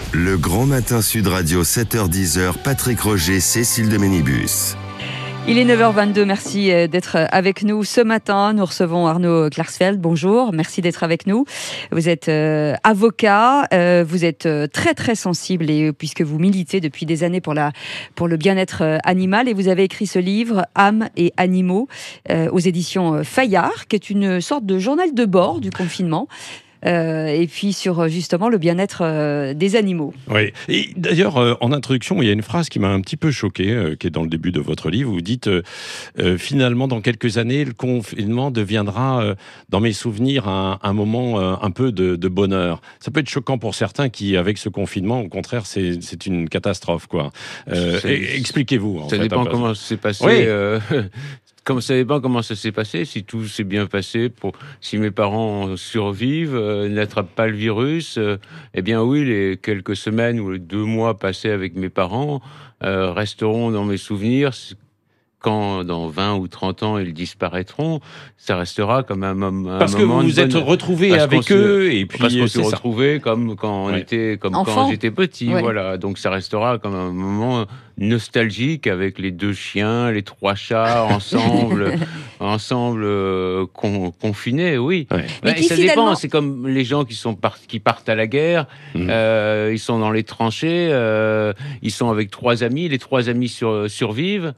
Le Grand Matin Sud Radio, 7h-10h, Patrick Roger, Cécile de Ménibus. Il est 9h22, merci d'être avec nous ce matin. Nous recevons Arnaud Klarsfeld, bonjour, merci d'être avec nous. Vous êtes avocat, vous êtes très très sensible puisque vous militez depuis des années pour le bien-être animal et vous avez écrit ce livre, Âmes et animaux, aux éditions Fayard, qui est une sorte de journal de bord du confinement. Et puis sur justement le bien-être des animaux. Oui. Et d'ailleurs, en introduction, il y a une phrase qui m'a un petit peu choqué, qui est dans le début de votre livre. Vous dites finalement, dans quelques années, le confinement deviendra, dans mes souvenirs, un moment un peu de bonheur. Ça peut être choquant pour certains qui, avec ce confinement, au contraire, c'est une catastrophe, quoi. Expliquez-vous. Ça dépend comment ça s'est passé. Oui. Comme ça dépend comment ça s'est passé, si tout s'est bien passé, si mes parents survivent, n'attrapent pas le virus, eh bien oui, les quelques semaines ou les 2 mois passés avec mes parents resteront dans mes souvenirs. Quand dans 20 ou 30 ans ils disparaîtront, ça restera comme un moment. Parce que vous vous êtes retrouvés avec eux et puis parce qu'on s'est retrouvés comme quand on était, comme enfant. quand j'étais petit, ouais. Voilà. Donc ça restera comme un moment nostalgique avec les 2 chiens, les 3 chats ensemble confinés, oui. Ouais. Mais Ça finalement... dépend. C'est comme les gens qui partent à la guerre. Ils sont dans les tranchées. Ils sont avec 3 amis. Les 3 amis survivent.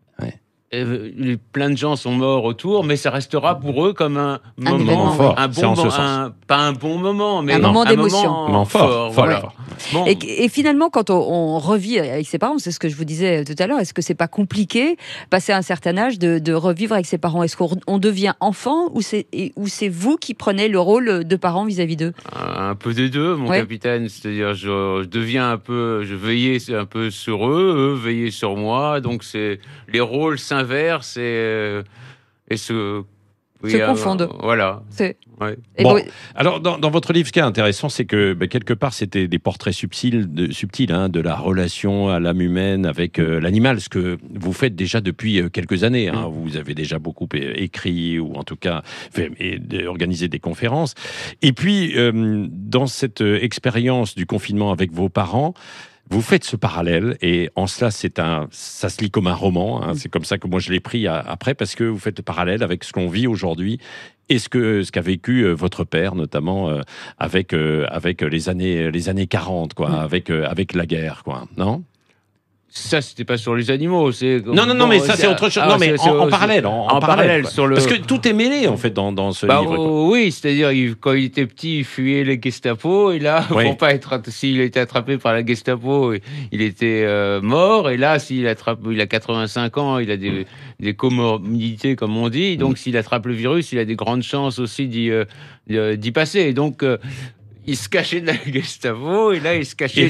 Plein de gens sont morts autour, mais ça restera pour eux comme un moment fort. pas un bon moment, mais un moment d'émotion, un moment fort. Voilà. Bon. Et finalement, quand on revit avec ses parents, c'est ce que je vous disais tout à l'heure, est-ce que c'est pas compliqué, passer un certain âge, de revivre avec ses parents? Est-ce qu'on devient enfant ou c'est vous qui prenez le rôle de parent vis-à-vis d'eux? Un peu des deux, mon capitaine. C'est-à-dire, je deviens je veillais un peu sur eux veillaient sur moi. Donc les rôles s'inversent et se confondent. Voilà. Ouais. Bon, alors dans votre livre, ce qui est intéressant, c'est que quelque part, c'était des portraits subtils de la relation à l'âme humaine avec l'animal, ce que vous faites déjà depuis quelques années. Vous avez déjà beaucoup écrit, ou en tout cas organisé des conférences. Et puis, dans cette expérience du confinement avec vos parents, vous faites ce parallèle, et en cela, ça se lit comme un roman. C'est comme ça que moi je l'ai pris après, parce que vous faites le parallèle avec ce qu'on vit aujourd'hui et ce qu'a vécu votre père, notamment avec les années 40, quoi, avec la guerre, quoi, non ? Ça, c'était pas sur les animaux. Non, mais ça, c'est autre chose. Non, mais en parallèle. En parallèle sur le... Parce que tout est mêlé, en fait, dans ce livre. Quoi. Oui, c'est-à-dire, quand il était petit, il fuyait les Gestapo, et là, pour pas s'il a été attrapé par la Gestapo, il était mort, et là, il a 85 ans, il a des comorbidités, comme on dit, donc s'il attrape le virus, il a des grandes chances aussi d'y passer. Et donc... il se cachait de la Gestapo, et là, il se cachait,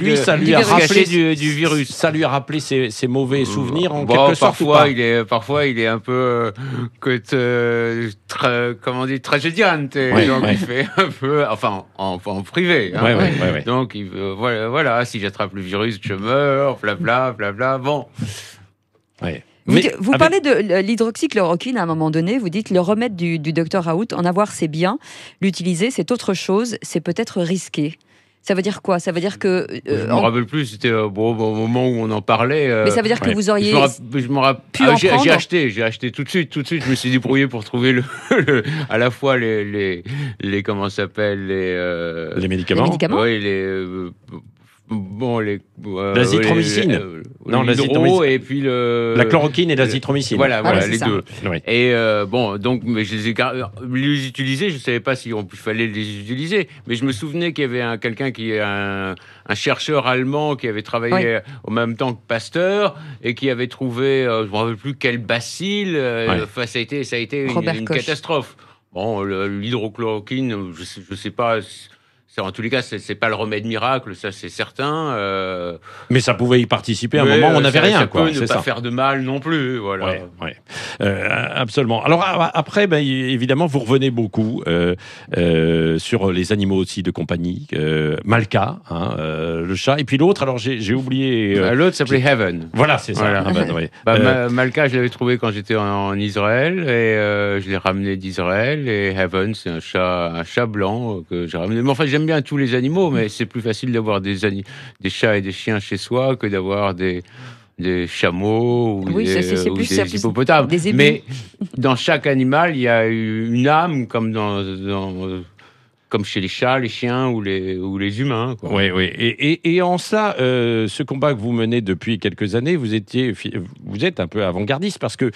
du virus. Ça lui a rappelé ses mauvais souvenirs, en quelque sorte, parfois, il est un peu, tragédiante. Donc, il fait un peu, enfin, en privé. Ouais. Donc, voilà, si j'attrape le virus, je meurs, blabla, bon. Ouais. Vous parlez de l'hydroxychloroquine à un moment donné, vous dites le remède du docteur Raoult, en avoir c'est bien, l'utiliser c'est autre chose, c'est peut-être risqué. Ça veut dire quoi? Ça veut dire que... je ne me rappelle plus, c'était au moment où on en parlait. Mais ça veut dire que vous auriez j'ai acheté tout de suite, je me suis débrouillé pour trouver à la fois les comment ça s'appelle, les médicaments. Oui, l'azithromycine. L'hydro et puis la chloroquine et l'azithromycine. Voilà, les deux. Oui. Et donc, mais je les utilisais. Je savais pas s'il fallait les utiliser, mais je me souvenais qu'il y avait quelqu'un qui est un chercheur allemand qui avait travaillé en même temps que Pasteur et qui avait trouvé, je me rappelle plus quel bacille. Ça a été une catastrophe. Bon, l'hydrochloroquine, je sais pas. En tous les cas, c'est pas le remède miracle, ça c'est certain. Mais ça pouvait y participer à un moment où on n'avait rien. Ça peut ne pas faire de mal non plus, voilà. Ouais. Absolument. Alors après, évidemment, vous revenez beaucoup sur les animaux aussi de compagnie. Malka, le chat, et puis l'autre. Alors j'ai oublié. L'autre s'appelait Heaven. Voilà, c'est ça. Voilà. Malka, je l'avais trouvé quand j'étais en Israël, et je l'ai ramené d'Israël. Et Heaven, c'est un chat blanc que j'ai ramené. Mais enfin, j'aime j'aime bien tous les animaux, mais c'est plus facile d'avoir des chats et des chiens chez soi que d'avoir des chameaux ou des hippopotames. Mais dans chaque animal, il y a une âme, comme chez les chats, les chiens ou les humains. Oui. Et en cela, ce combat que vous menez depuis quelques années, vous êtes un peu avant-gardiste parce que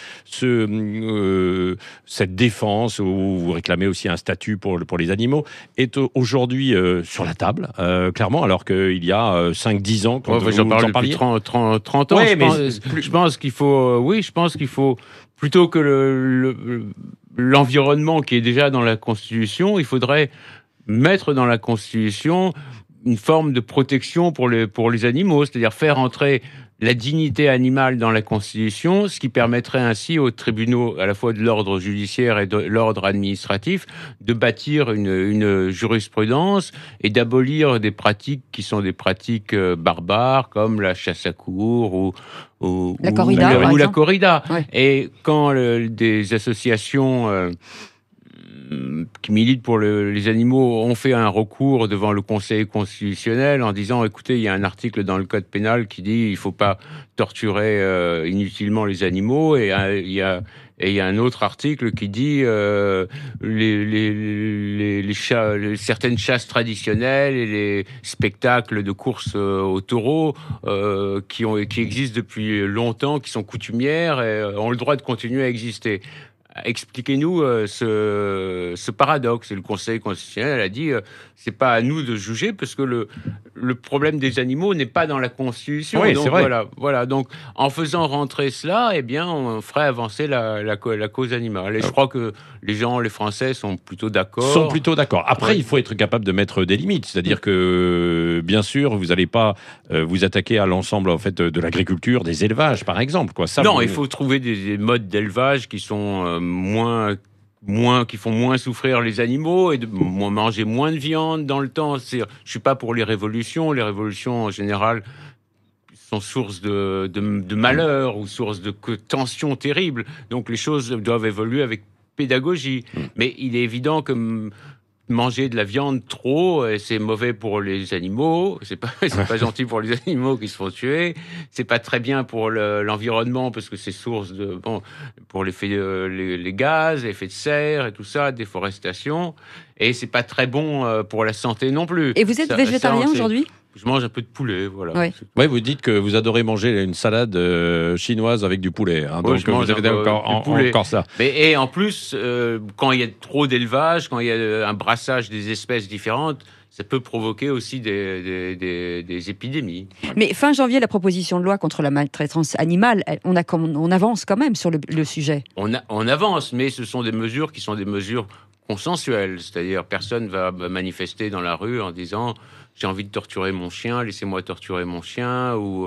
cette défense, où vous réclamez aussi un statut pour les animaux, est aujourd'hui sur la table, clairement, alors qu'il y a 5-10 ans, quand vous en parliez. Depuis 30 ans, je pense qu'il faut, plutôt que l'environnement qui est déjà dans la Constitution, il faudrait mettre dans la Constitution une forme de protection pour les animaux, c'est-à-dire faire entrer la dignité animale dans la Constitution, ce qui permettrait ainsi aux tribunaux, à la fois de l'ordre judiciaire et de l'ordre administratif, de bâtir une jurisprudence et d'abolir des pratiques qui sont des pratiques barbares, comme la chasse à courre ou la corrida. Ouais. Et quand des associations qui militent pour les animaux ont fait un recours devant le Conseil constitutionnel en disant, écoutez, il y a un article dans le Code pénal qui dit il ne faut pas torturer inutilement les animaux, et il y a un autre article qui dit certaines chasses traditionnelles et les spectacles de course aux taureaux qui existent depuis longtemps, qui sont coutumières, ont le droit de continuer à exister. Expliquez-nous ce paradoxe. Et le Conseil constitutionnel a dit c'est pas à nous de juger parce que le problème des animaux n'est pas dans la Constitution. Oui, donc c'est vrai. Voilà. Donc en faisant rentrer cela, eh bien, on ferait avancer la cause animale. Et je crois que les Français sont plutôt d'accord. Après, il faut être capable de mettre des limites. C'est-à-dire que, bien sûr, vous n'allez pas vous attaquer à l'ensemble en fait de l'agriculture, des élevages, par exemple. Il faut trouver des modes d'élevage qui sont qui font moins souffrir les animaux et de manger moins de viande dans le temps. Je suis pas pour les révolutions. Les révolutions, en général, sont source de malheur ou source de tensions terribles. Donc les choses doivent évoluer avec pédagogie. Mais il est évident que manger de la viande trop, c'est mauvais pour les animaux. C'est pas gentil pour les animaux qui se font tuer. C'est pas très bien pour l'environnement parce que c'est source pour les gaz, l'effet de serre et tout ça, déforestation. Et c'est pas très bon pour la santé non plus. Et vous êtes végétarien aujourd'hui ? Je mange un peu de poulet, voilà. Oui, vous dites que vous adorez manger une salade chinoise avec du poulet. Donc je mange vous avez encore ça. Et en plus, quand il y a trop d'élevage, quand il y a un brassage des espèces différentes, ça peut provoquer aussi des épidémies. Mais fin janvier, la proposition de loi contre la maltraitance animale, on avance quand même sur le sujet. On avance, mais ce sont des mesures qui sont des mesures consensuelles. C'est-à-dire, personne va manifester dans la rue en disant « j'ai envie de torturer mon chien, laissez-moi torturer mon chien » ou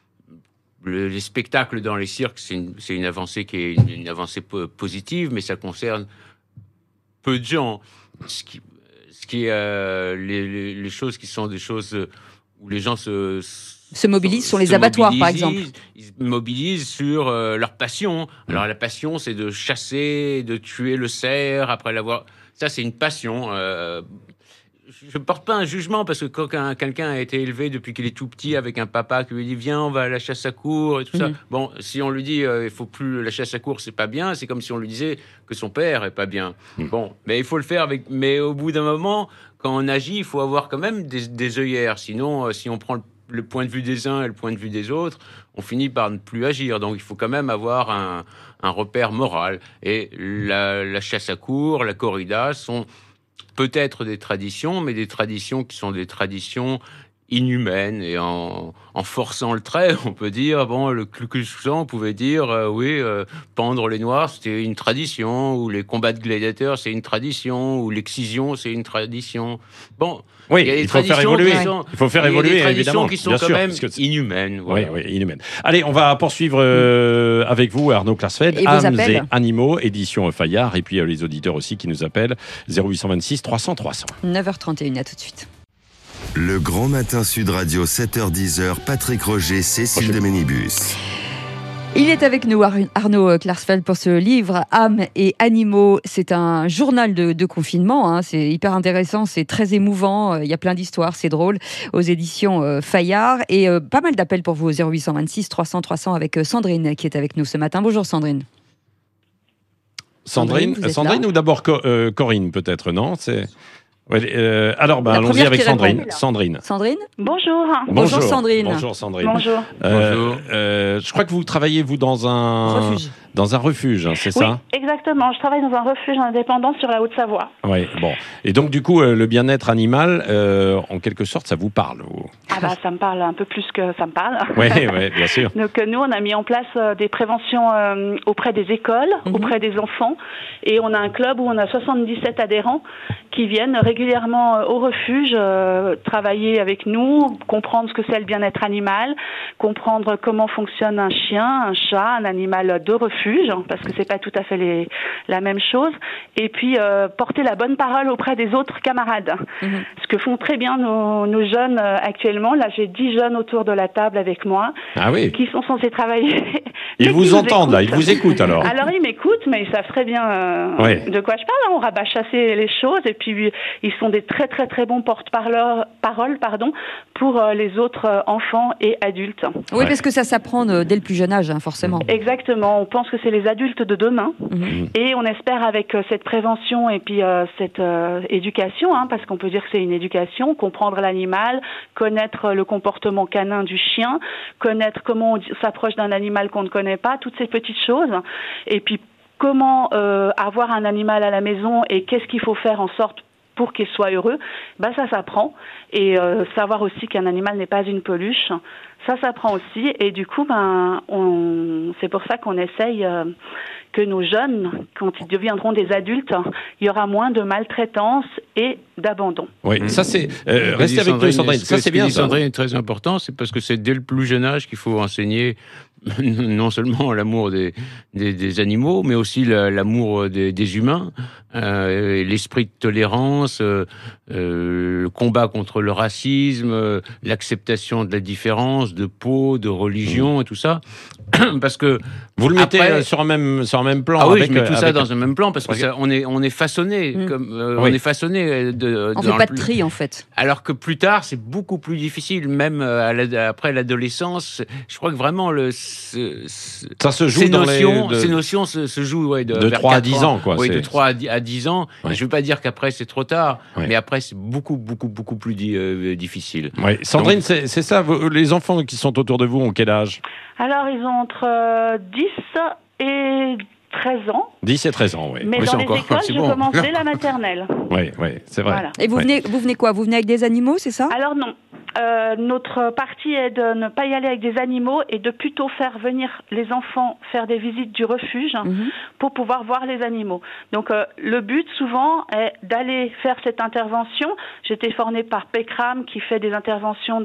les spectacles dans les cirques, c'est une avancée qui est une avancée positive, mais ça concerne peu de gens. Ce qui est les choses qui sont des choses où les gens se mobilisent sont les abattoirs, par exemple. Ils se mobilisent sur leur passion. Alors la passion, c'est de chasser, de tuer le cerf après l'avoir. Ça, c'est une passion. Je ne porte pas un jugement parce que quand quelqu'un a été élevé depuis qu'il est tout petit avec un papa qui lui dit viens, on va à la chasse à courre et tout ça. Bon, si on lui dit il faut plus la chasse à courre, c'est pas bien. C'est comme si on lui disait que son père est pas bien. Bon, mais il faut le faire mais au bout d'un moment, quand on agit, il faut avoir quand même des œillères. Sinon, si on prend le point de vue des uns et le point de vue des autres, on finit par ne plus agir. Donc il faut quand même avoir un repère moral. Et la chasse à courre, la corrida sont peut-être des traditions, mais des traditions qui sont des traditions inhumaines. Et en forçant le trait, on peut dire, le Ku Klux Klan pouvait dire, pendre les Noirs, c'était une tradition, ou les combats de gladiateurs, c'est une tradition, ou l'excision, c'est une tradition. Oui, il faut faire évoluer. Il faut faire évoluer, évidemment. Qui sont quand même inhumaines. Voilà. Oui, inhumaines. Allez, on va poursuivre avec vous, Arnaud Klarsfeld. Âmes et animaux, édition Fayard. Et puis les auditeurs aussi qui nous appellent 0826 300 300. 9h31, à tout de suite. Le Grand Matin Sud Radio, 7h-10h, Patrick Roger, Cécile de Ménibus. Il est avec nous, Arnaud Klarsfeld, pour ce livre Âme et animaux. C'est un journal de confinement, hein. C'est hyper intéressant, c'est très émouvant, il y a plein d'histoires, c'est drôle, aux éditions Fayard. Et pas mal d'appels pour vous au 0826 300 300 avec Sandrine qui est avec nous ce matin. Bonjour Sandrine. Sandrine ou d'abord Corinne peut-être, non? Alors, allons-y avec Sandrine. Sandrine. Bonjour. Bonjour Sandrine. Bonjour Sandrine. Bonjour. Je crois que vous travaillez, vous, dans un refuge, hein, c'est ça? Oui, exactement. Je travaille dans un refuge indépendant sur la Haute-Savoie. Oui, bon. Et donc, du coup, le bien-être animal, en quelque sorte, ça vous parle? Ça me parle un peu plus que ça me parle. Oui, bien sûr. Donc, nous, on a mis en place des préventions auprès des écoles, auprès des enfants. Et on a un club où on a 77 adhérents qui viennent régulièrement au refuge travailler avec nous, comprendre ce que c'est le bien-être animal, comprendre comment fonctionne un chien, un chat, un animal de refuge, parce que c'est pas tout à fait la même chose, et puis porter la bonne parole auprès des autres camarades. Ce que font très bien nos jeunes actuellement. Là, j'ai 10 jeunes autour de la table avec moi qui sont censés travailler. Ils vous entendent, là, ils vous écoutent alors. Alors, ils m'écoutent, mais ils savent très bien de quoi je parle. On rabâchasser les choses, et puis ils sont des très très très bons porte-parole pour les autres enfants et adultes. Oui, parce que ça s'apprend dès le plus jeune âge, hein, forcément. Exactement, on pense que c'est les adultes de demain, et on espère avec cette prévention et puis cette éducation, parce qu'on peut dire que c'est une éducation, comprendre l'animal, connaître le comportement canin du chien, connaître comment on s'approche d'un animal qu'on ne connaît pas, toutes ces petites choses, et puis comment avoir un animal à la maison et qu'est-ce qu'il faut faire en sorte pour qu'il soit heureux, ça s'apprend. Et savoir aussi qu'un animal n'est pas une peluche, ça s'apprend aussi. Et du coup, c'est pour ça qu'on essaye que nos jeunes, quand ils deviendront des adultes, il y aura moins de maltraitance et d'abandon. Oui, ça c'est... restez avec nous, Sandrine. Ça, c'est bien, ça. Sandrine est très important, c'est parce que c'est dès le plus jeune âge qu'il faut enseigner non seulement l'amour des animaux, mais aussi l'amour des humains, l'esprit de tolérance, le combat contre le racisme, l'acceptation de la différence, de peau, de religion et tout ça. Parce que vous le mettez sur un même plan. Ah oui, je mets tout ça dans un même plan parce que on est façonné, on est façonné on fait pas de tri en fait. Alors que plus tard, c'est beaucoup plus difficile, même après l'adolescence. Je crois que vraiment ça se joue ces notions se jouent de 3 à 10 ans, quoi. Oui, de 3 à 10 ans. Ouais. Je veux pas dire qu'après c'est trop tard, mais après c'est beaucoup plus difficile. Ouais. Sandrine, c'est ça. Les enfants qui sont autour de vous ont quel âge? Alors ils ont entre 10 et 13 ans. 10 et 13 ans, oui. Mais dans les écoles, je commence dès la maternelle. Oui, c'est vrai. Voilà. Et vous venez quoi? Vous venez avec des animaux, c'est ça? Alors non. Notre partie est de ne pas y aller avec des animaux et de plutôt faire venir les enfants faire des visites du refuge pour pouvoir voir les animaux. Donc le but souvent est d'aller faire cette intervention. J'étais formée par PECRAM qui fait des interventions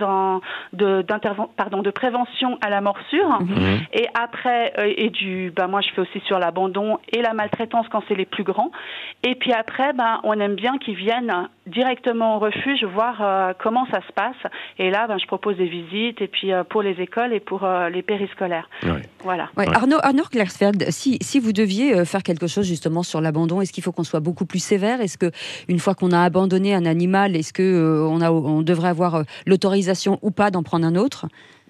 de prévention à la morsure. Et après moi je fais aussi sur l'abandon et la maltraitance quand c'est les plus grands. Et puis après on aime bien qu'ils viennent directement au refuge voir comment ça se passe. Et là, je propose des visites et puis pour les écoles et pour les périscolaires. Voilà. Ouais. Arnaud Klarsfeld, si vous deviez faire quelque chose justement sur l'abandon, est-ce qu'il faut qu'on soit beaucoup plus sévère? Est-ce que une fois qu'on a abandonné un animal, est-ce que on devrait avoir l'autorisation ou pas d'en prendre un autre?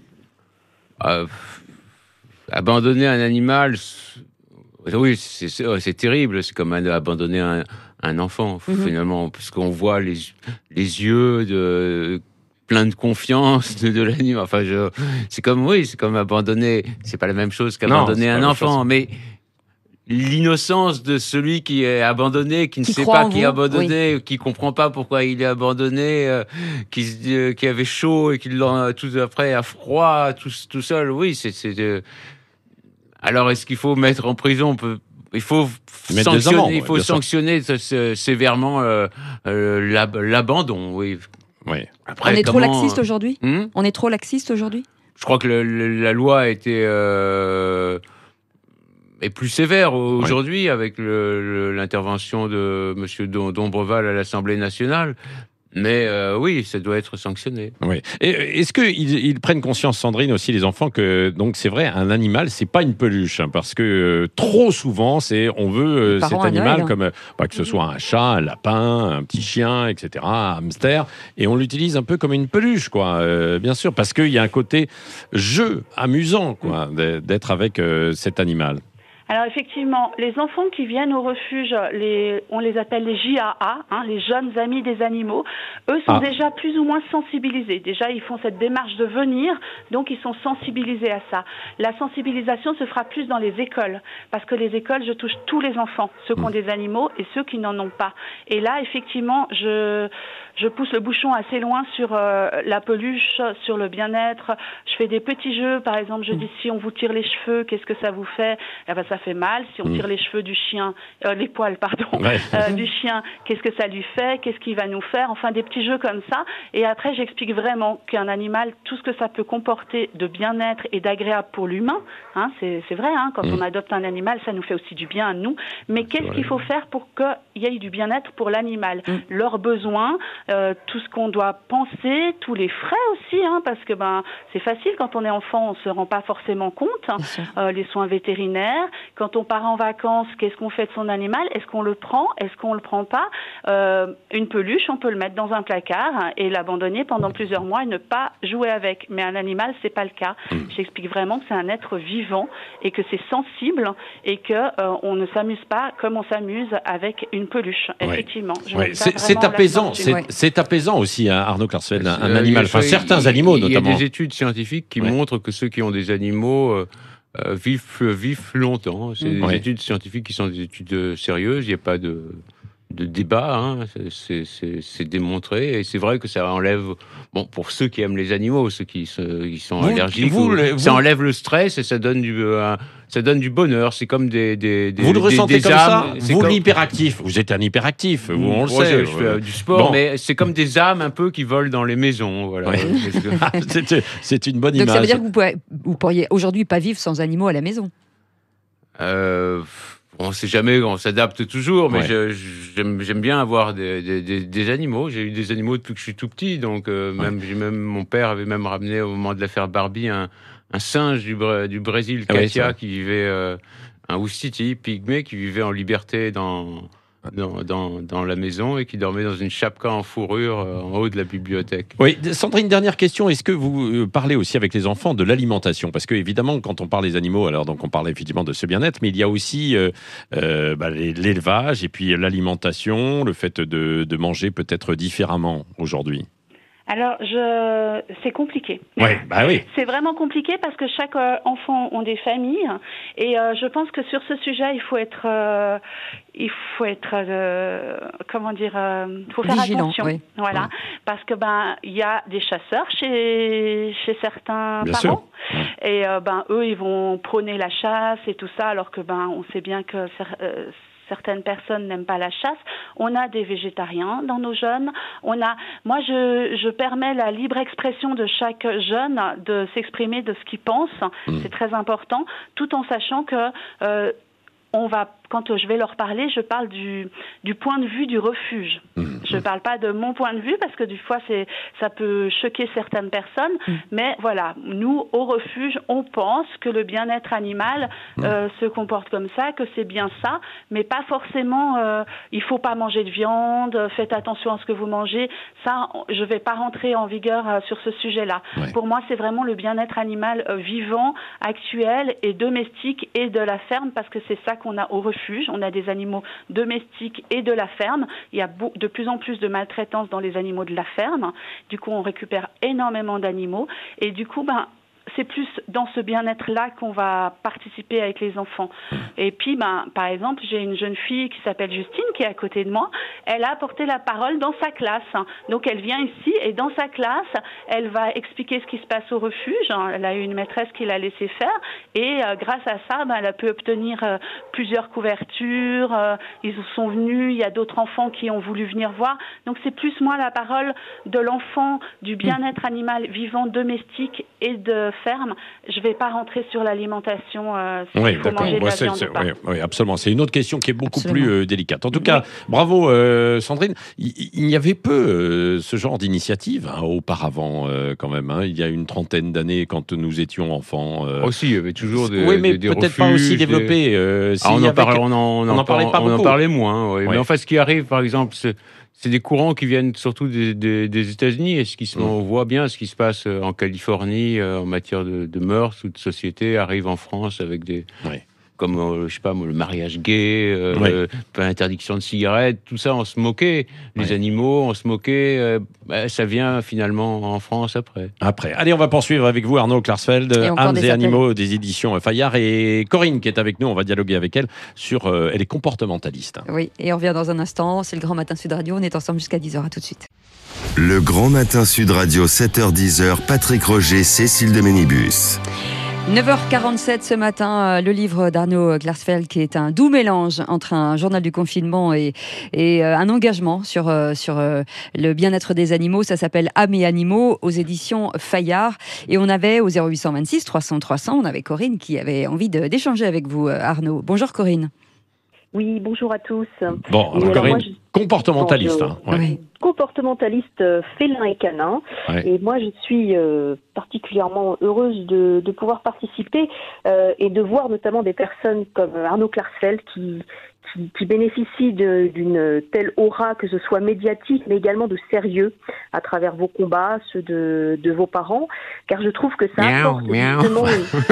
Abandonner un animal, oui, c'est terrible. C'est comme abandonner un enfant finalement, parce qu'on voit les yeux plein de confiance de l'animal. Enfin, c'est comme abandonner. C'est pas la même chose qu'abandonner un enfant, mais l'innocence de celui qui est abandonné, qui ne sait pas qui est abandonné, qui comprend pas pourquoi il est abandonné, qui avait chaud et qui tout après a froid, tout seul. Oui, alors est-ce qu'il faut mettre en prison? Il faut sanctionner sévèrement l'abandon. Oui. Après, on est trop laxiste aujourd'hui. On est trop laxiste aujourd'hui. Je crois que la loi a été est plus sévère aujourd'hui avec l'intervention de Monsieur Dombreval à l'Assemblée nationale. Mais oui, ça doit être sanctionné. Oui. Et est-ce qu'ils prennent conscience, Sandrine, aussi, les enfants, que donc c'est vrai, un animal, c'est pas une peluche, hein, parce que trop souvent, on veut cet animal comme que ce soit un chat, un lapin, un petit chien, etc., un hamster, et on l'utilise un peu comme une peluche, quoi. Bien sûr, parce qu'il y a un côté jeu amusant, quoi, d'être avec cet animal. Alors effectivement, les enfants qui viennent au refuge, on les appelle les JAA, les jeunes amis des animaux, eux sont déjà plus ou moins sensibilisés. Déjà, ils font cette démarche de venir, donc ils sont sensibilisés à ça. La sensibilisation se fera plus dans les écoles, parce que les écoles, je touche tous les enfants, ceux qui ont des animaux et ceux qui n'en ont pas. Et là, effectivement, je pousse le bouchon assez loin sur la peluche, sur le bien-être. Je fais des petits jeux, par exemple, je dis si on vous tire les cheveux, qu'est-ce que ça vous fait ? Eh ben, ça fait mal. Si on tire les cheveux du chien, les poils, du chien, qu'est-ce que ça lui fait ? Qu'est-ce qu'il va nous faire ? Enfin, des petits jeux comme ça. Et après, j'explique vraiment qu'un animal, tout ce que ça peut comporter de bien-être et d'agréable pour l'humain, c'est vrai, quand on adopte un animal, ça nous fait aussi du bien à nous. Mais qu'est-ce qu'il faut faire pour qu'il y ait du bien-être pour l'animal ? Leurs besoins, tout ce qu'on doit penser, tous les frais aussi, parce que c'est facile quand on est enfant, on se rend pas forcément compte. Les soins vétérinaires, quand on part en vacances, qu'est-ce qu'on fait de son animal ? Est-ce qu'on le prend ? Est-ce qu'on le prend pas ? Une peluche, on peut le mettre dans un placard et l'abandonner pendant plusieurs mois et ne pas jouer avec. Mais un animal, c'est pas le cas. J'explique vraiment que c'est un être vivant et que c'est sensible et que on ne s'amuse pas comme on s'amuse avec une peluche. Effectivement. C'est apaisant. C'est apaisant aussi, Arnaud Klarsfeld, un animal. Enfin, certains animaux, notamment. Il y a des études scientifiques qui montrent que ceux qui ont des animaux vivent longtemps. C'est des études scientifiques qui sont des études sérieuses. Il n'y a pas de débat. C'est démontré. Et c'est vrai que ça enlève, pour ceux qui aiment les animaux, ceux qui sont allergiques, ça enlève le stress et ça donne du bonheur. C'est comme des vous le ressentez comme âmes. Ça. Vous, l'hyperactif. Vous êtes un hyperactif. On le sait. Je fais du sport, mais c'est comme des âmes un peu qui volent dans les maisons. Voilà. C'est une bonne image. Donc ça veut dire que vous pourriez aujourd'hui pas vivre sans animaux à la maison. On sait jamais, on s'adapte toujours, mais j'aime bien avoir des animaux. J'ai eu des animaux depuis que je suis tout petit, donc même mon père avait même ramené au moment de l'affaire Barbie un singe du Brésil, Katia, qui vivait un Ouistiti pygmée, qui vivait en liberté dans la maison et qui dormait dans une chapka en fourrure en haut de la bibliothèque. Oui, Sandrine, dernière question. Est-ce que vous parlez aussi avec les enfants de l'alimentation ? Parce que évidemment, quand on parle des animaux, alors donc on parle effectivement de ce bien-être, mais il y a aussi l'élevage et puis l'alimentation, le fait de manger peut-être différemment aujourd'hui. Alors, c'est compliqué. Oui. C'est vraiment compliqué parce que chaque enfant a des familles et je pense que sur ce sujet, il faut être faut faire vigilant, attention. Voilà, parce que il y a des chasseurs chez certains parents et eux ils vont prôner la chasse et tout ça alors que on sait bien que certaines personnes n'aiment pas la chasse. On a des végétariens dans nos jeunes. Moi, je permets la libre expression de chaque jeune de s'exprimer de ce qu'il pense. C'est très important, tout en sachant que quand je vais leur parler, je parle du point de vue du refuge. Je ne parle pas de mon point de vue parce que des fois ça peut choquer certaines personnes. Mais voilà, nous au refuge, on pense que le bien-être animal se comporte comme ça, que c'est bien ça, mais pas forcément. Il faut pas manger de viande. Faites attention à ce que vous mangez. Ça, je vais pas rentrer en vigueur sur ce sujet-là. Pour moi, c'est vraiment le bien-être animal vivant, actuel et domestique et de la ferme parce que c'est ça qu'on a au refuge. On a des animaux domestiques et de la ferme. Il y a de plus en plus de maltraitance dans les animaux de la ferme. Du coup, on récupère énormément d'animaux. Et du coup, c'est plus dans ce bien-être-là qu'on va participer avec les enfants. Et puis, par exemple, j'ai une jeune fille qui s'appelle Justine, qui est à côté de moi. Elle a porté la parole dans sa classe. Donc, elle vient ici et dans sa classe, elle va expliquer ce qui se passe au refuge. Elle a eu une maîtresse qui l'a laissé faire. Et grâce à ça, elle a pu obtenir plusieurs couvertures. Ils sont venus. Il y a d'autres enfants qui ont voulu venir voir. Donc, c'est plus, moi, la parole de l'enfant, du bien-être animal vivant, domestique et de ferme, je ne vais pas rentrer sur l'alimentation, oui, s'il faut manger de la viande ou pas. Oui, absolument. C'est une autre question qui est beaucoup plus délicate. En tout cas, bravo Sandrine. Il y avait peu ce genre d'initiative auparavant, quand même. Il y a une trentaine d'années, quand nous étions enfants. Aussi, il y avait toujours des oui, mais des peut-être refuges, pas aussi développé. on en parlait pas beaucoup. On en parlait moins. Oui. Oui. Mais enfin, ce qui arrive, par exemple, c'est des courants qui viennent surtout des États-Unis. Et on voit bien ce qui se passe en Californie en matière de mœurs ou de société arrive en France avec des... Oui. Comme, je sais pas, le mariage gay, l'interdiction de cigarettes, tout ça, on se moquait. Les animaux, on se moquait. Ça vient finalement en France après. Allez, on va poursuivre avec vous, Arnaud Klarsfeld, Âmes et animaux des éditions Fayard, et Corinne qui est avec nous. On va dialoguer avec elle sur... elle est comportementaliste. Oui, et on revient dans un instant. C'est le Grand Matin Sud Radio. On est ensemble jusqu'à 10h. À tout de suite. Le Grand Matin Sud Radio, 7h-10h, Patrick Roger, Cécile de Ménibus. 9h47 ce matin, le livre d'Arnaud Klarsfeld qui est un doux mélange entre un journal du confinement et un engagement sur le bien-être des animaux. Ça s'appelle Âmes et animaux aux éditions Fayard. Et on avait au 0826 300 300, on avait Corinne qui avait envie d'échanger avec vous, Arnaud. Bonjour Corinne. Oui, bonjour à tous. Bon, alors Corinne, comportementaliste. Comportementaliste félin et canin. Ouais. Et moi, je suis particulièrement heureuse de pouvoir participer et de voir notamment des personnes comme Arnaud Klarsfeld qui bénéficient d'une telle aura, que ce soit médiatique, mais également de sérieux à travers vos combats, ceux de vos parents, car je trouve que ça apporte justement...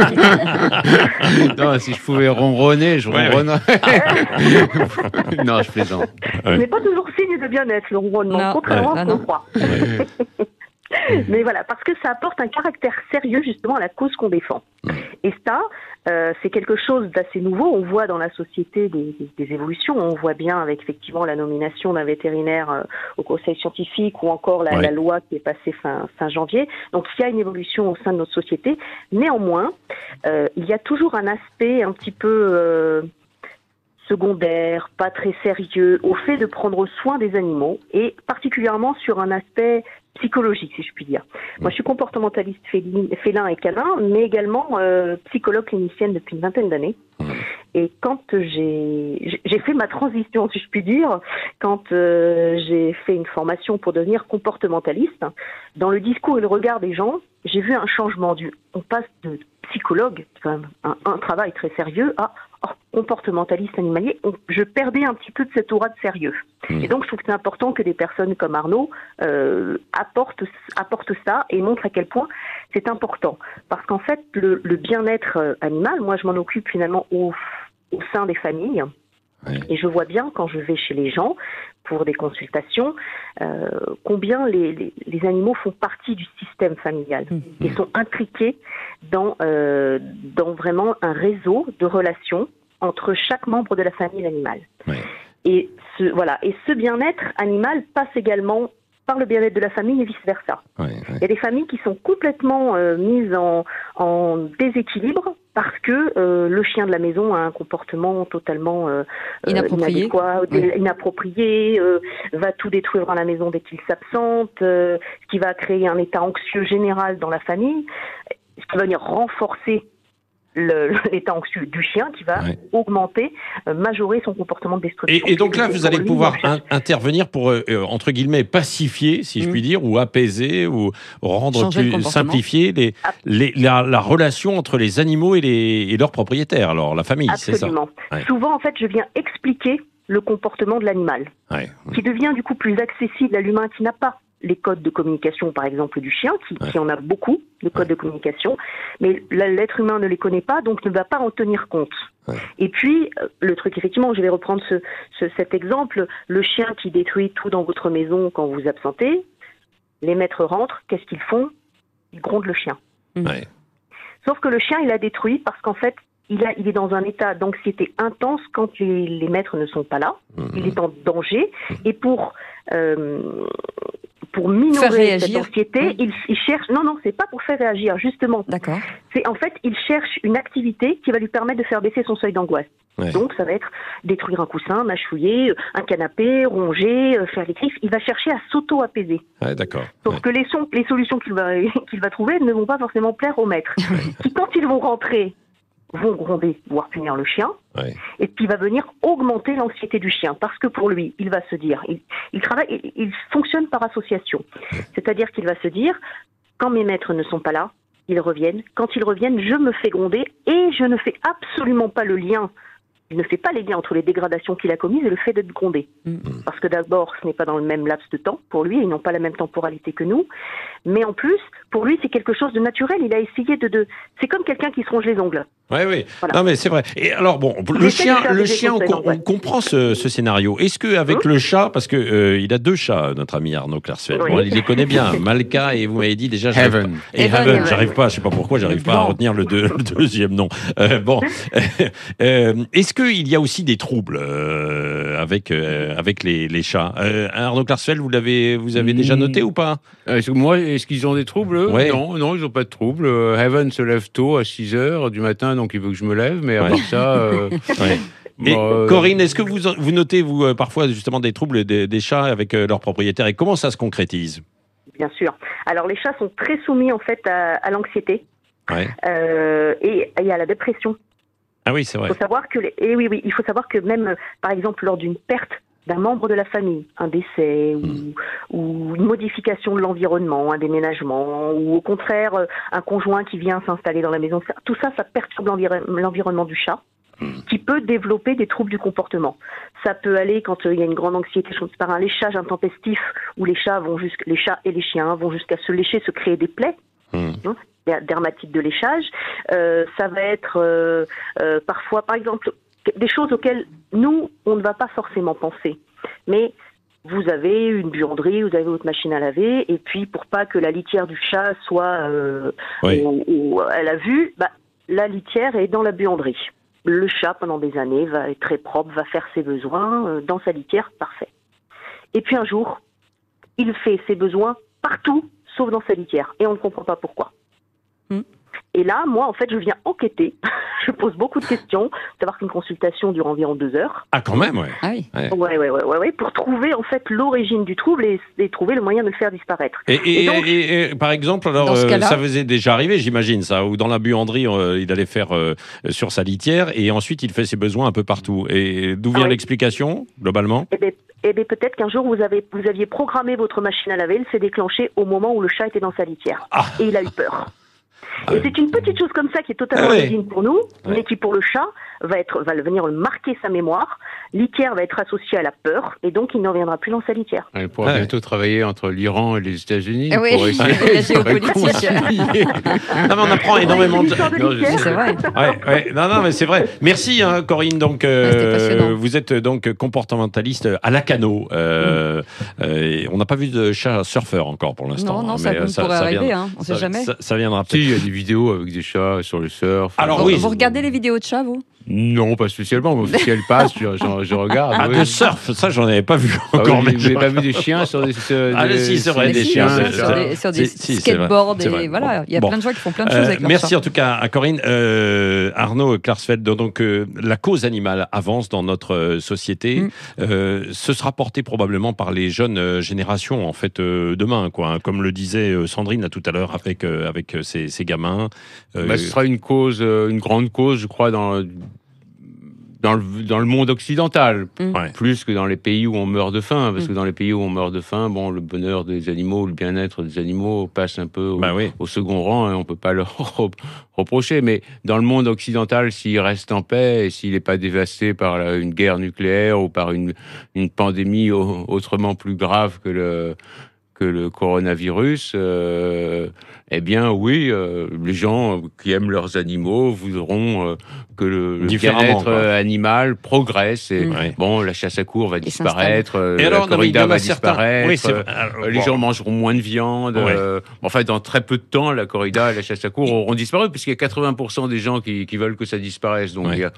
Non, si je pouvais ronronner, je ronronnerais. Non, je plaisante. Ce n'est pas toujours signe de bien-être, le ronronnement, contrairement à ce qu'on croit. Mais voilà, parce que ça apporte un caractère sérieux justement à la cause qu'on défend. Et ça, c'est quelque chose d'assez nouveau. On voit dans la société des évolutions. On voit bien avec effectivement la nomination d'un vétérinaire au conseil scientifique ou encore la loi qui est passée fin janvier. Donc il y a une évolution au sein de notre société. Néanmoins, il y a toujours un aspect un petit peu... secondaire, pas très sérieux, au fait de prendre soin des animaux et particulièrement sur un aspect psychologique, si je puis dire. Moi, je suis comportementaliste félin et canin, mais également psychologue clinicienne depuis une vingtaine d'années. Et quand j'ai fait ma transition, si je puis dire, quand j'ai fait une formation pour devenir comportementaliste, dans le discours et le regard des gens, j'ai vu un changement. On passe de psychologue, c'est quand même un travail très sérieux, à comportementaliste animalier. Je perdais un petit peu de cette aura de sérieux. Et donc, je trouve que c'est important que des personnes comme Arnaud apportent ça et montrent à quel point c'est important. Parce qu'en fait, le bien-être animal, moi, je m'en occupe finalement au sein des familles. Et je vois bien, quand je vais chez les gens pour des consultations, combien les animaux font partie du système familial et sont intriqués dans vraiment un réseau de relations entre chaque membre de la famille et l'animal. Et ce bien-être animal passe également par le bien-être de la famille et vice-versa. Il y a des familles qui sont complètement mises en déséquilibre parce que le chien de la maison a un comportement totalement inapproprié, va tout détruire dans la maison dès qu'il s'absente, ce qui va créer un état anxieux général dans la famille, ce qui va venir renforcer l'état anxieux du chien qui va augmenter, majorer son comportement de destruction. Et donc là, vous allez pouvoir intervenir pour, entre guillemets, pacifier, si je puis dire, ou apaiser, ou rendre simplifier la relation entre les animaux et leurs propriétaires, alors la famille, Absolument. C'est ça. Souvent, en fait, je viens expliquer le comportement de l'animal, qui devient du coup plus accessible à l'humain qui n'a pas les codes de communication, par exemple, du chien, qui en a beaucoup, de codes de communication, mais l'être humain ne les connaît pas, donc ne va pas en tenir compte. Et puis, le truc, effectivement, je vais reprendre cet exemple, le chien qui détruit tout dans votre maison quand vous absentez, les maîtres rentrent, qu'est-ce qu'ils font ? Ils grondent le chien. Sauf que le chien, il a détruit parce qu'en fait, il est dans un état d'anxiété intense quand les maîtres ne sont pas là. Il est en danger. Et pour pour minorer cette anxiété, il cherche... Non, c'est pas pour faire réagir, justement. D'accord. C'est en fait, il cherche une activité qui va lui permettre de faire baisser son seuil d'angoisse. Ouais. Donc, ça va être détruire un coussin, mâchouiller, un canapé, ronger, faire des griffes. Il va chercher à s'auto-apaiser. Ouais, d'accord. Sauf que les solutions qu'il va trouver ne vont pas forcément plaire au maître. Qui, quand ils vont rentrer, vont gronder, voire punir le chien. Ouais. Et puis, il va venir augmenter l'anxiété du chien. Parce que pour lui, il va se dire... Il fonctionne par association. Ouais. C'est-à-dire qu'il va se dire, quand mes maîtres ne sont pas là, ils reviennent. Quand ils reviennent, je me fais gronder et je ne fais absolument pas le lien. Il ne fait pas les liens entre les dégradations qu'il a commises et le fait d'être grondé. Parce que d'abord, ce n'est pas dans le même laps de temps pour lui, ils n'ont pas la même temporalité que nous. Mais en plus, pour lui, c'est quelque chose de naturel. Il a essayé de... C'est comme quelqu'un qui se ronge les ongles. Oui. Voilà. Non, mais c'est vrai. Et alors, bon, le chien, on comprend ce scénario. Est-ce qu'avec le chat, parce que il a 2 chats, notre ami Arnaud Klarsfeld, bon, il les connaît bien, Malka et vous m'avez dit déjà... Heaven. Et Heaven, j'arrive pas, je sais pas pourquoi, j'arrive pas à retenir le deuxième nom. Est-ce qu'il y a aussi des troubles avec les chats? Arnaud Klarsfeld, vous avez déjà noté ou pas? Est-ce qu'ils ont des troubles? Non, ils n'ont pas de troubles. Heaven se lève tôt, à 6h du matin, donc il veut que je me lève, mais à part ça... Et Corinne, est-ce que vous notez, vous, parfois, justement, des troubles des chats avec leurs propriétaires, et comment ça se concrétise? Bien sûr. Alors, les chats sont très soumis, en fait, à l'anxiété et à la dépression. Ah oui, c'est vrai. Il faut savoir que il faut savoir que même, par exemple, lors d'une perte d'un membre de la famille, un décès ou une modification de l'environnement, un déménagement, ou au contraire un conjoint qui vient s'installer dans la maison, tout ça, ça perturbe l'environnement du chat, qui peut développer des troubles du comportement. Ça peut aller quand il y a une grande anxiété, par un léchage intempestif, où les chats et les chiens vont jusqu'à se lécher, se créer des plaies. Dermatite de léchage. Ça va être parfois, par exemple, des choses auxquelles nous, on ne va pas forcément penser. Mais vous avez une buanderie, vous avez votre machine à laver, et puis pour pas que la litière du chat soit à la vue, la litière est dans la buanderie. Le chat, pendant des années, va être très propre, va faire ses besoins dans sa litière, parfait. Et puis un jour, il fait ses besoins partout, sauf dans sa litière. Et on ne comprend pas pourquoi. Et là, moi, en fait, je viens enquêter. Je pose beaucoup de questions. Savoir qu'une consultation dure environ 2 heures. Ah, quand même, ouais. Ah oui. Ouais, pour trouver, en fait, l'origine du trouble et trouver le moyen de le faire disparaître. Et par exemple, alors, ça faisait déjà arrivé, j'imagine, ça, où dans la buanderie, il allait faire sur sa litière et ensuite, il fait ses besoins un peu partout. Et d'où vient l'explication, globalement? Eh bien, peut-être qu'un jour, vous aviez programmé votre machine à laver, elle s'est déclenchée au moment où le chat était dans sa litière. Et il a eu peur. Et c'est une petite chose comme ça qui est totalement anodine pour nous, mais qui pour le chat va venir marquer sa mémoire. Litière va être associée à la peur, et donc il ne reviendra plus dans sa litière. Il pourra bientôt travailler entre l'Iran et les États-Unis. Oui, pour essayer la géopolitique. Non, mais on apprend énormément de... C'est vrai. Non, mais c'est vrai. Merci, Corinne. Donc, vous êtes donc comportementaliste à Lacanau. On n'a pas vu de chat surfeur encore pour l'instant. Non, ça pourrait arriver. On ne sait jamais. Ça viendra peut-être. Si, il y a des vidéos avec des chats sur le surf. Alors, vous regardez les vidéos de chats, vous? Non, pas spécialement. Mais si elles passent, je regarde. Ah, de surf, ça, j'en avais pas vu encore. Vous n'avez pas vu des chiens sur des... si, c'est vrai, des chiens. Sur des skateboards. Et voilà, il y a plein de gens qui font plein de choses avec leurs merci chats. en tout cas à Corinne. Arnaud Klarsfeld, donc la cause animale avance dans notre société. Ce sera porté probablement par les jeunes générations, en fait, demain, quoi. Comme le disait Sandrine là, tout à l'heure avec ses gamins. Ce sera une grande cause, je crois, dans le monde occidental, plus que dans les pays où on meurt de faim, parce que dans les pays où on meurt de faim, le bonheur des animaux, le bien-être des animaux passe un peu au second rang, et on peut pas leur reprocher. Mais dans le monde occidental, s'il reste en paix et s'il n'est pas dévasté par une guerre nucléaire ou par une pandémie autrement plus grave que le coronavirus, eh bien oui, les gens qui aiment leurs animaux voudront que le bien-être animal progresse. Et la chasse à courre va disparaître, la corrida va disparaître, les gens mangeront moins de viande. Dans très peu de temps, la corrida et la chasse à cour auront disparu, puisqu'il y a 80% des gens qui veulent que ça disparaisse. Donc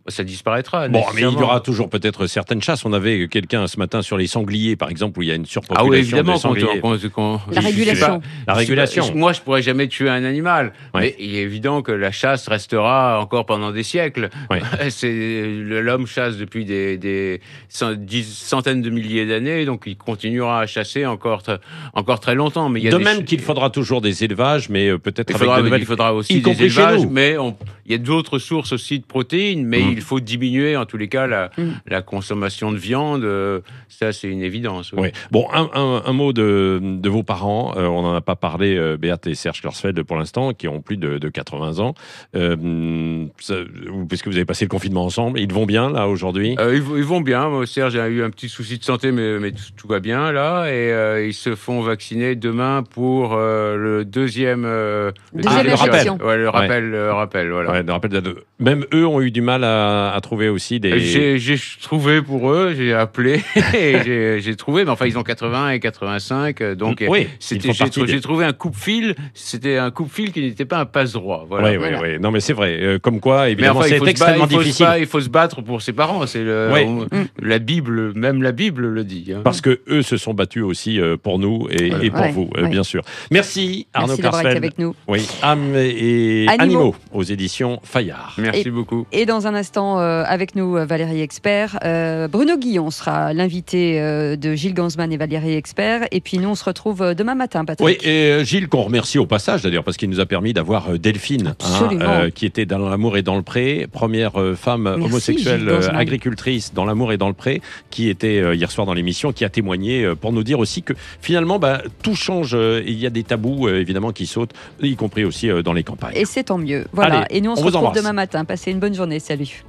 Ça disparaîtra. Bon, mais il y aura toujours peut-être certaines chasses. On avait quelqu'un ce matin sur les sangliers, par exemple, où il y a une surpopulation de sangliers. La régulation. La régulation. Moi, je pourrais jamais tuer un animal, mais il est évident que la chasse restera encore pendant des siècles. Oui. L'homme chasse depuis des centaines de milliers d'années, donc il continuera à chasser encore très longtemps. Mais de même qu'il faudra toujours des élevages, mais peut-être il faudra aussi des élevages, mais il y a d'autres sources aussi de protéines, mais il faut diminuer en tous les cas la consommation de viande. Ça, c'est une évidence. Oui. Oui. Bon, un mot de vos parents. On n'en a pas parlé, Béate et Serge Klarsfeld, pour l'instant, qui ont plus de 80 ans. Puisque vous avez passé le confinement ensemble, ils vont bien, là, aujourd'hui? Ils vont bien. Moi, Serge a eu un petit souci de santé, mais tout va bien, là. Et ils se font vacciner demain pour le deuxième injection. Ouais, le rappel, voilà. Ouais, le rappel même eux ont eu du mal à trouver aussi des... J'ai trouvé pour eux, j'ai appelé et j'ai trouvé, mais enfin ils ont 80 et 85, donc oui, j'ai trouvé un coupe-fil, c'était un coupe-fil qui n'était pas un passe-droit. Voilà. Oui. Non mais c'est vrai, comme quoi évidemment c'est extrêmement difficile. Il faut se battre pour ses parents, c'est la Bible, même la Bible le dit. Hein. Parce que eux se sont battus aussi pour nous et pour vous, bien sûr. Merci Arnaud Klarsfeld. Avec nous. Oui, Âme et Animaux aux éditions Fayard. Merci beaucoup. Et dans un instant, avec nous, Valérie Expert. Bruno Guillon sera l'invité de Gilles Gansman et Valérie Expert. Et puis nous, on se retrouve demain matin, Patrick. Oui, et Gilles, qu'on remercie au passage d'ailleurs, parce qu'il nous a permis d'avoir Delphine, qui était dans l'amour et dans le pré, première femme homosexuelle agricultrice dans l'amour et dans le pré, qui était hier soir dans l'émission, qui a témoigné pour nous dire aussi que finalement, tout change. Il y a des tabous, évidemment, qui sautent, y compris aussi dans les campagnes. Et c'est tant mieux. Voilà. Allez, et nous, on se retrouve demain matin. Passez une bonne journée. Salut.